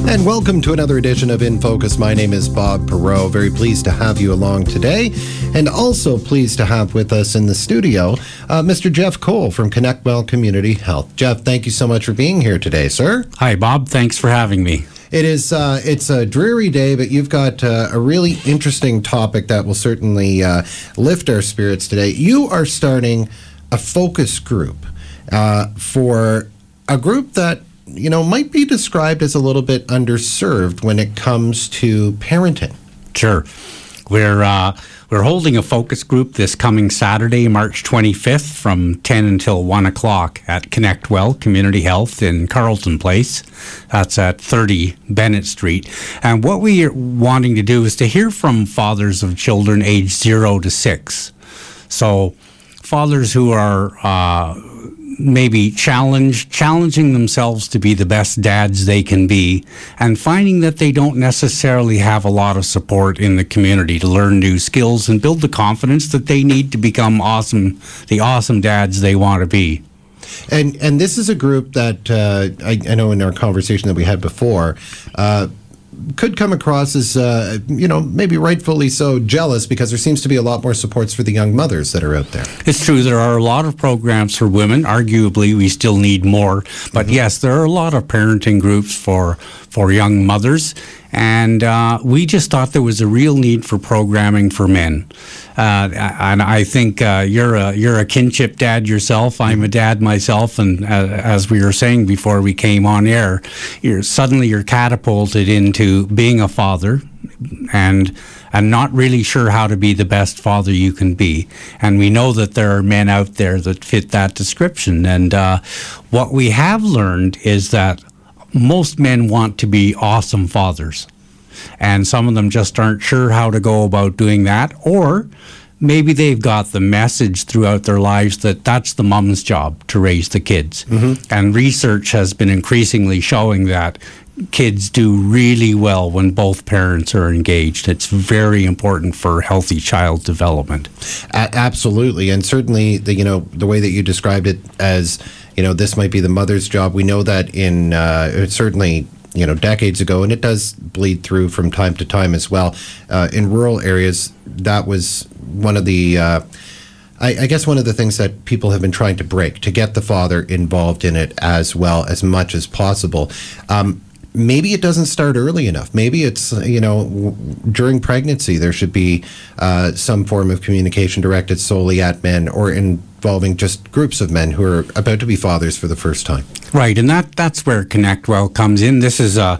And welcome to another edition of In Focus. My name is Bob Perreault. Very pleased to have you along today, and also pleased to have with us in the studio Mr. Jeff Cole from ConnectWell Community Health. Jeff, thank you so much for being here today, sir. Hi, Bob. Thanks for having me. It's a dreary day, but you've got a really interesting topic that will certainly lift our spirits today. You are starting a focus group for a group that might be described as a little bit underserved when it comes to parenting. Sure. We're holding a focus group this coming Saturday, March 25th from 10 until 1 o'clock at ConnectWell Community Health in Carleton Place. That's at 30 Bennett Street. And what we are wanting to do is to hear from fathers of children aged 0 to 6. So fathers who are maybe challenging themselves to be the best dads they can be, and finding that they don't necessarily have a lot of support in the community to learn new skills and build the confidence that they need to become the awesome dads they want to be. And this is a group that I know in our conversation that we had before could come across as, maybe rightfully so jealous, because there seems to be a lot more supports for the young mothers that are out there. It's true. There are a lot of programs for women. Arguably, we still need more. But yes, there are a lot of parenting groups for young mothers. And we just thought there was a real need for programming for men. And I think you're a kinship dad yourself. I'm a dad myself. And as we were saying before we came on air, you're catapulted into being a father and not really sure how to be the best father you can be. And we know that there are men out there that fit that description. And what we have learned is that most men want to be awesome fathers, and some of them just aren't sure how to go about doing that, or maybe they've got the message throughout their lives that that's the mom's job to raise the kids. And research has been increasingly showing that kids do really well when both parents are engaged. It's very important for healthy child development. Absolutely, and certainly the way that you described it as this might be the mother's job. We know that in certainly decades ago, and it does bleed through from time to time as well. In rural areas, that was one of the I guess one of the things that people have been trying to break, to get the father involved in it as well, as much as possible. Maybe it doesn't start early enough. Maybe it's, during pregnancy, there should be some form of communication directed solely at men, or involving just groups of men who are about to be fathers for the first time. Right, and that's where ConnectWell comes in. This is part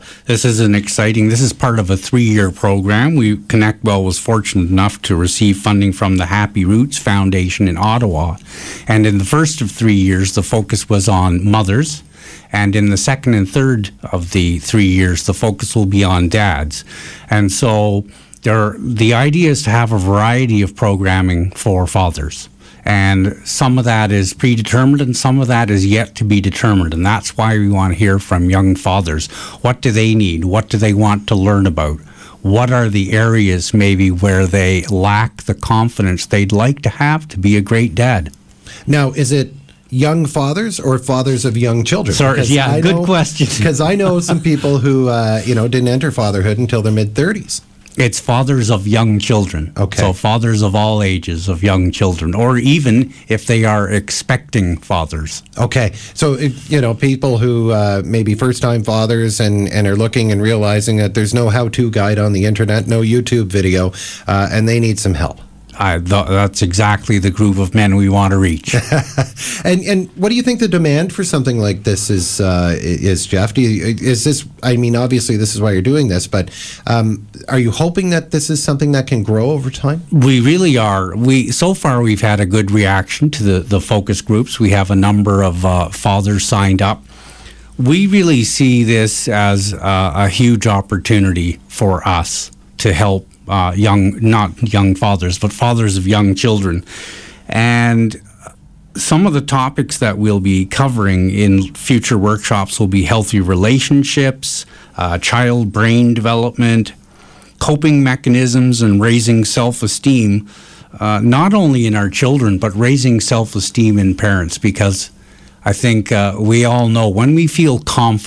of a 3-year program. ConnectWell was fortunate enough to receive funding from the Happy Roots Foundation in Ottawa. And in the first of 3 years, the focus was on mothers. And in the second and third of the 3 years, the focus will be on dads. And so the idea is to have a variety of programming for fathers. And some of that is predetermined and some of that is yet to be determined. And that's why we want to hear from young fathers. What do they need? What do they want to learn about? What are the areas maybe where they lack the confidence they'd like to have to be a great dad? Now, is it young fathers or fathers of young children? Sorry, good question. Because I know some people who, didn't enter fatherhood until their mid-30s. It's fathers of young children. Okay. So fathers of all ages of young children, or even if they are expecting fathers. Okay. So, people who may be first-time fathers and are looking and realizing that there's no how-to guide on the internet, no YouTube video, and they need some help. That's exactly the group of men we want to reach. And what do you think the demand for something like this is, Jeff? Obviously this is why you're doing this, but are you hoping that this is something that can grow over time? We really are. So far we've had a good reaction to the focus groups. We have a number of fathers signed up. We really see this as a huge opportunity for us to help not young fathers, but fathers of young children. And some of the topics that we'll be covering in future workshops will be healthy relationships, child brain development, coping mechanisms, and raising self-esteem, not only in our children, but raising self-esteem in parents, because I think we all know when we feel confident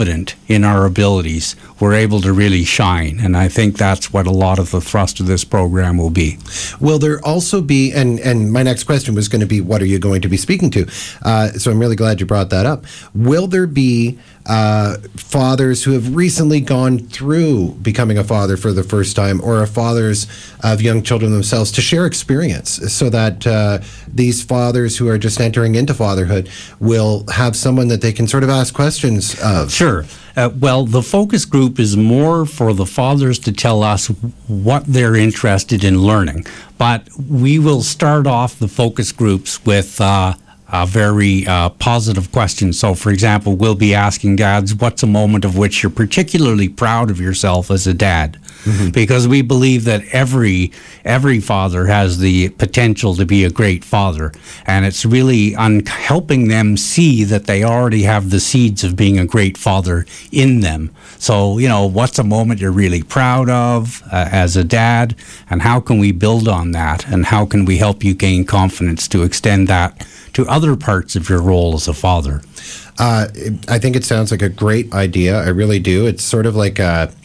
in our abilities, we're able to really shine. And I think that's what a lot of the thrust of this program will be. Will there also be, and my next question was going to be, what are you going to be speaking to? So I'm really glad you brought that up. Will there be fathers who have recently gone through becoming a father for the first time, or are fathers of young children themselves, to share experience, so that these fathers who are just entering into fatherhood will have someone that they can sort of ask questions of? Sure. Well, the focus group is more for the fathers to tell us what they're interested in learning. But we will start off the focus groups with a very positive question. So, for example, we'll be asking dads, what's a moment of which you're particularly proud of yourself as a dad? Mm-hmm. Because we believe that every father has the potential to be a great father. And it's really helping them see that they already have the seeds of being a great father in them. So, what's a moment you're really proud of as a dad? And how can we build on that? And how can we help you gain confidence to extend that to other parts of your role as a father? I think it sounds like a great idea. I really do. It's sort of like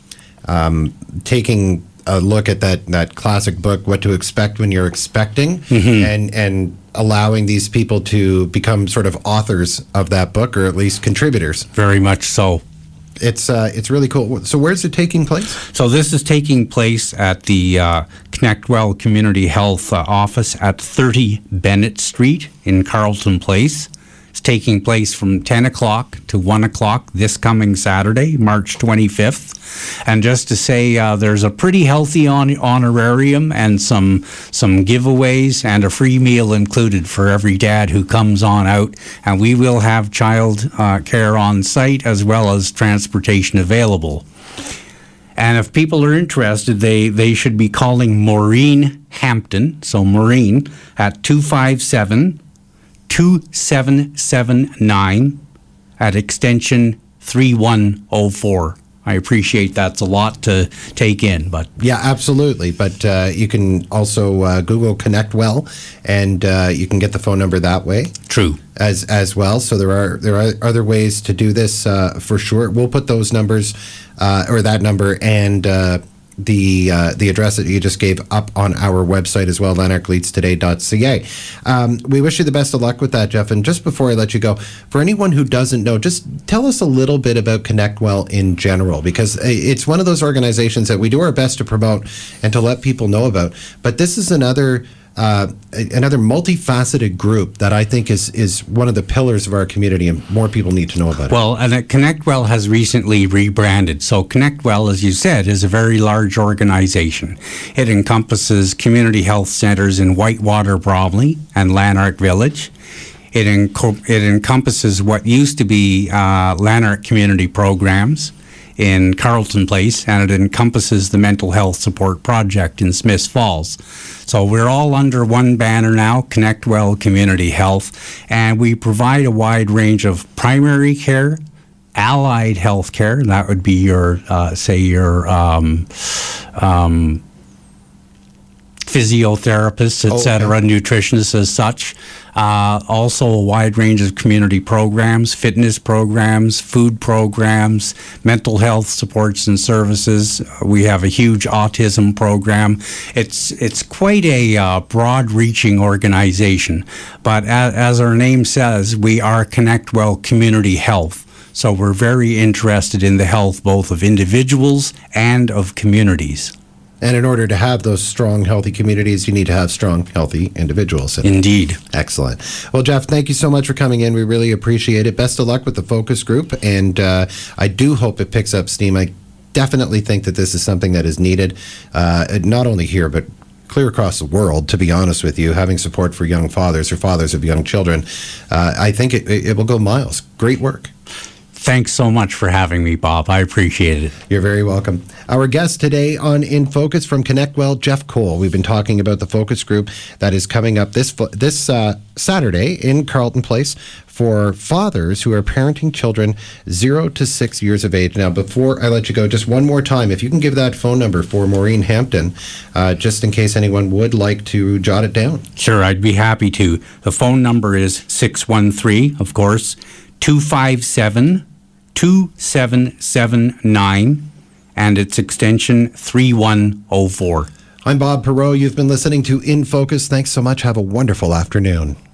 taking a look at that classic book, What to Expect When You're Expecting, mm-hmm. and allowing these people to become sort of authors of that book, or at least contributors. Very much so. It's really cool. So where's it taking place? So this is taking place at the ConnectWell Community Health office at 30 Bennett Street in Carleton Place. It's taking place from 10 o'clock to 1 o'clock this coming Saturday, March 25th. And just to say, there's a pretty healthy honorarium and some giveaways and a free meal included for every dad who comes on out. And we will have child care on site as well as transportation available. And if people are interested, they should be calling Maureen Hampton, so Maureen, at 257-2779 at extension 3104. I appreciate that's a lot to take in, but yeah, absolutely. But you can also Google ConnectWell, and you can get the phone number that way. True. As well. So there are other ways to do this for sure. We'll put those numbers or that number and the address that you just gave up on our website as well, lanarkleadstoday.ca. We wish you the best of luck with that, Jeff. And just before I let you go, for anyone who doesn't know, just tell us a little bit about ConnectWell in general, because it's one of those organizations that we do our best to promote and to let people know about. But this is another multifaceted group that I think is one of the pillars of our community, and more people need to know about it. Well, and ConnectWell has recently rebranded. So ConnectWell, as you said, is a very large organization. It encompasses community health centers in Whitewater, Bromley, and Lanark Village. It encompasses what used to be Lanark Community Programs in Carleton Place, and it encompasses the Mental Health Support Project in Smiths Falls. So we're all under one banner now, ConnectWell Community Health, and we provide a wide range of primary care, allied health care, and that would be your physiotherapists, etc., nutritionists as such. Also a wide range of community programs, fitness programs, food programs, mental health supports and services. We have a huge autism program. It's quite a broad-reaching organization. But as our name says, we are ConnectWell Community Health. So we're very interested in the health both of individuals and of communities. And in order to have those strong, healthy communities, you need to have strong, healthy individuals. Indeed. Excellent. Well, Jeff, thank you so much for coming in. We really appreciate it. Best of luck with the focus group. And I do hope it picks up steam. I definitely think that this is something that is needed, not only here, but clear across the world, to be honest with you. Having support for young fathers or fathers of young children, I think it will go miles. Great work. Thanks so much for having me, Bob. I appreciate it. You're very welcome. Our guest today on In Focus from ConnectWell, Jeff Cole. We've been talking about the focus group that is coming up this Saturday in Carleton Place for fathers who are parenting children 0 to 6 years of age. Now, before I let you go, just one more time, if you can give that phone number for Maureen Hampton, just in case anyone would like to jot it down. Sure, I'd be happy to. The phone number is 613, of course, 257 2779, and it's extension 3104. I'm Bob Perreault. You've been listening to In Focus. Thanks so much. Have a wonderful afternoon.